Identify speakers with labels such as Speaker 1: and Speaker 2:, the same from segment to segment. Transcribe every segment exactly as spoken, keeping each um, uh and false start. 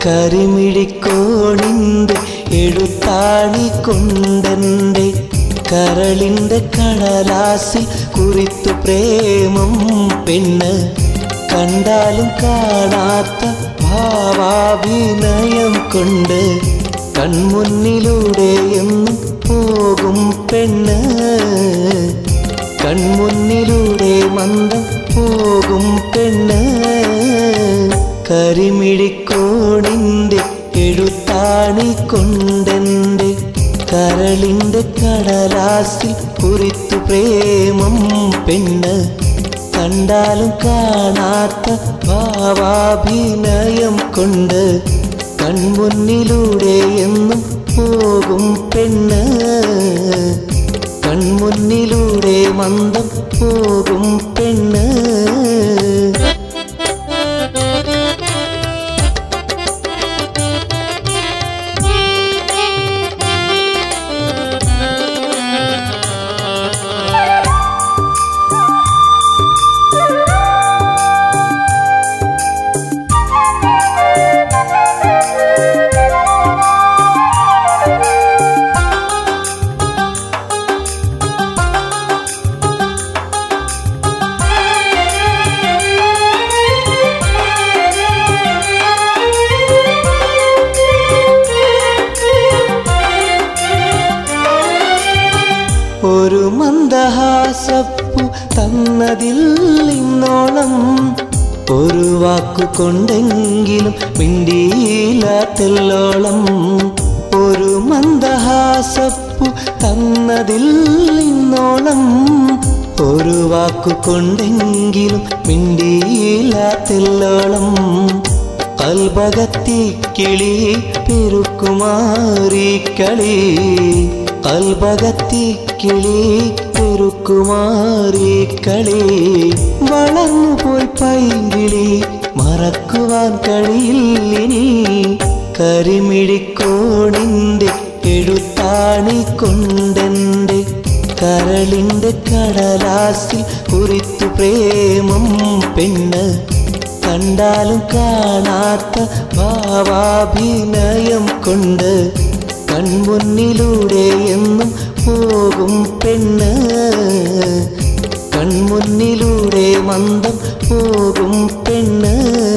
Speaker 1: കരിമിഴിക്കോണിൻ്റെ എഴുത്താണി കൊണ്ടെൻ്റെ കരളിൻ്റെ കടലാസിൽ കുറിത്തു പ്രേമം പെണ്ണ്. കണ്ടാലും കാണാത്ത ഭാവാഭിനയം കൊണ്ട് കൺമുന്നിലൂടെ എന്നും പോകും പെണ്ണ്. കൺമുന്നിലൂടെ മന്ദം പോകും പെണ്ണ്. കരിമിഴിക്കോണിൻ്റെ എഴുത്താണി കൊണ്ടെൻ്റെ കരളിൻ്റെ കടലാസിൽ കുറിത്തു പ്രേമം പെണ്ണ്. കണ്ടാലും കാണാത്ത ഭാവാഭിനയം കൊണ്ട് കൺമുന്നിലൂടെ എന്നും പോകും പെണ്ണ്. കൺമുന്നിലൂടെ മന്ദം പോകും പെണ്ണ്. ഒരു മന്ദഹാസപ്പു തന്നതിൽ ഇന്നോളം ഒരു വാക്കു കൊണ്ടെങ്കിലും മിണ്ടിയില്ല തെല്ലോളം. ഒരു മന്ദഹാസപ്പു തന്നതിൽ ഇന്നോളം ഒരു വാക്കു കൊണ്ടെങ്കിലും മിണ്ടിയില്ല തെല്ലോളം. കൽബകത്തി കിളി പെരുക്കുമാറി കളി. കൽബകത്തി കിളി പെരുക്കുമാറി കളി. വളർന്നു പോയി പൈങ്കിളി മറക്കുവാൻ കഴിയില്ലിനി. കരിമിഴിക്കോണിൻ്റെ എഴുത്താണി കൊണ്ടെൻ്റെ കരളിൻ്റെ കടലാസിൽ കുറിത്തു പ്രേമം പെണ്ണ്. കണ്ടാലും കാണാത്ത ഭാവാഭിനയം കൊണ്ട് കൺമുന്നിലൂടെ എന്നും പോകും പെണ്ണ്. കൺമുന്നിലൂടെ മന്ദം പോകും പെണ്ണ്.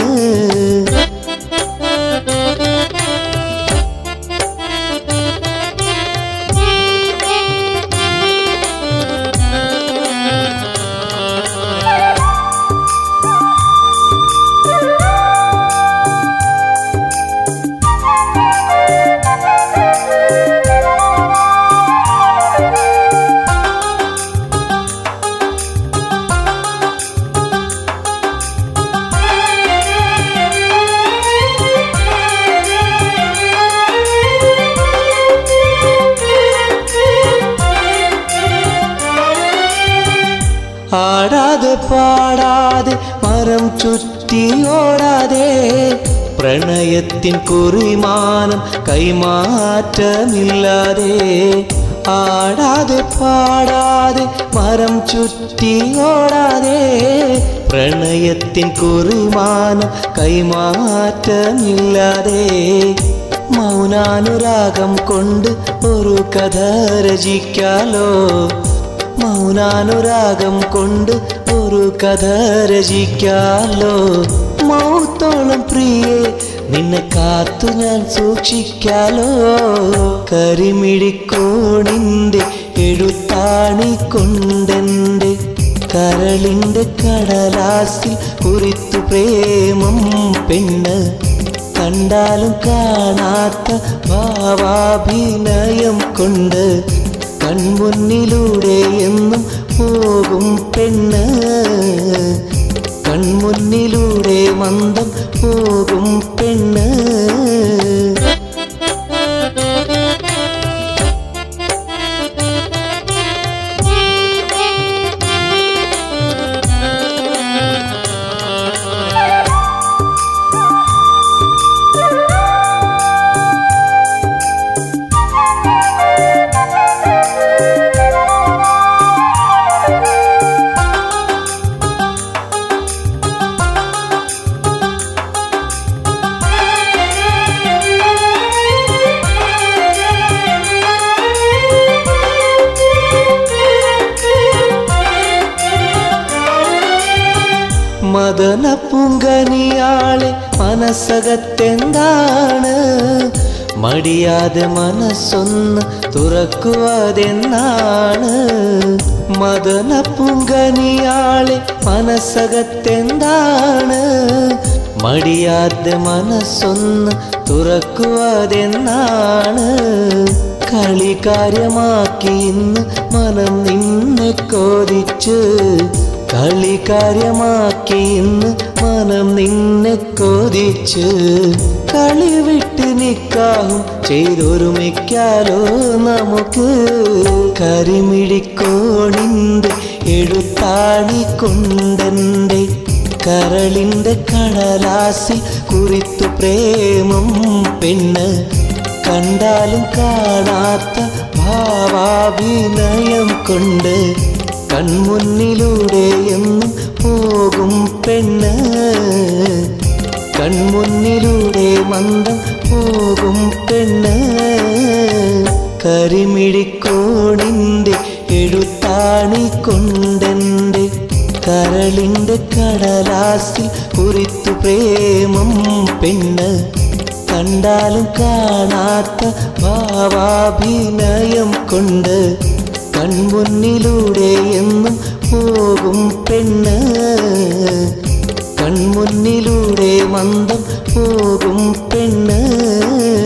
Speaker 1: ആടാതെ പാടാതെ മരം ചുറ്റി ഓടാതെ പ്രണയത്തിൻ കുറിമാനം കൈമാറ്റമില്ലാതെ. ആടാതെ പാടാതെ മരം ചുറ്റി ഓടാതെ പ്രണയത്തിൻ കുറിമാനം കൈമാറ്റമില്ലാതെ. മൗനാനുരാഗം കൊണ്ട് ഒരു കഥ രചിക്കാലോ. മൗനാനുരാഗം കൊണ്ട് ഒരു കഥ രചിക്കാലോ. മൗത്തോളം പ്രിയേ നിന്നെ കാത്തു ഞാൻ സൂക്ഷിക്കാലോ. കരിമിഴിക്കോണിൻ്റെ എഴുത്താണി കൊണ്ടെൻ്റെ കരളിൻ്റെ കടലാസിൽ കുറിത്തു പ്രേമം പെണ്ണ്. കണ്ടാലും കാണാത്ത ഭാവാഭിനയം കൊണ്ട് കൺമുന്നിലൂടെ എന്നും പോകും പെണ്ണ്. കൺമുന്നിലൂടെ മന്ദം പോകും പെണ്ണ്. മദന പുങ്കനിയാളെ മനസ്സകത്തെന്താണ് മടിയാതെ മനസ്സൊന്ന് തുറക്കുവതെന്നാണ് മദന പുങ്കനിയാളെ മനസ്സകത്തെന്താണ് മടിയാതെ മനസ്സൊന്ന് തുറക്കുവതെന്നാണ് കളി കാര്യമാക്കി ഇന്ന് മനം നിന്നെ കോരിച്ച് കളി കാര്യമാക്കി ഇന്ന് മനം നിന്നെ കോരിച്ച് കളി വിട്ട് നിക്കാഹും ചെയ്തൊരുമിക്കാലോ നമുക്ക് കരിമിഴിക്കോണിൻ്റെ എഴുത്താണി കൊണ്ടെൻ്റെ കരളിൻ്റെ കടലാസിൽ കുറിത്തു പ്രേമം പെണ്ണ് കണ്ടാലും കാണാത്ത ഭാവാഭിനയം കൊണ്ട് കൺമുന്നിലൂടെ എന്നും പോകും പെണ്ണ് കൺമുന്നിലൂടെ മന്ദം പോകും പെണ്ണ് കരിമിഴിക്കോണിൻ്റെ എഴുത്താണി കൊണ്ടെൻ്റെ കരളിൻ്റെ കടലാസിൽ കുറിത്തു പ്രേമം പെണ്ണ് കണ്ടാലും കാണാത്ത ഭാവാഭിനയം കൊണ്ട് കൺമുന്നിലൂടെ എന്നും പോകും പെണ്ണ് കൺമുന്നിലൂടെ മന്ദം പോകും പെണ്ണ്